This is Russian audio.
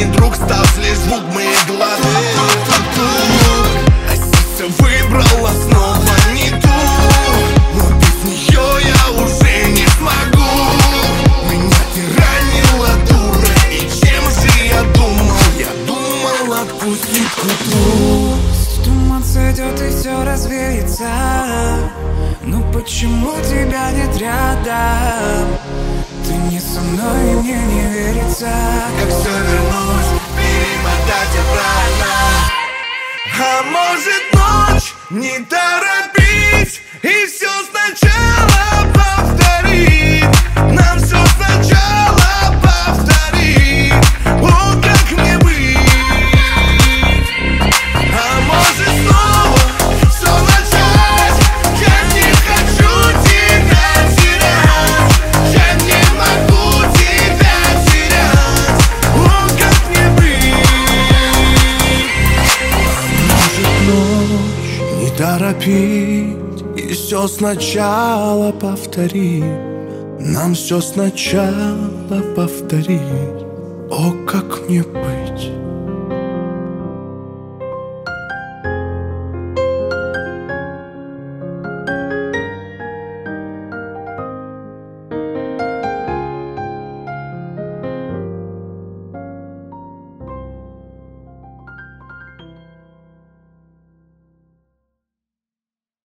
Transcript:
друг, став лишь звук моей головы. А сердце выбрало снова не ту, но без нее я уже не смогу. Меня ты ранила, дура, и чем же я думал? Я думал отпустить к утру. Туман сойдет и все развеется. Но почему тебя нет рядом? Ты не со мной, и мне не верится. Как все вернуть, перемотать обратно. А может ночь не торопить и все сначала повторить. Нам все сначала повторить. О, как мне быть? А может снова все начать? Я не хочу тебя терять. Я не могу тебя терять. О, как мне быть? А может ночь не торопить и все сначала повторить. Нам все сначала повторить. О, как мне быть?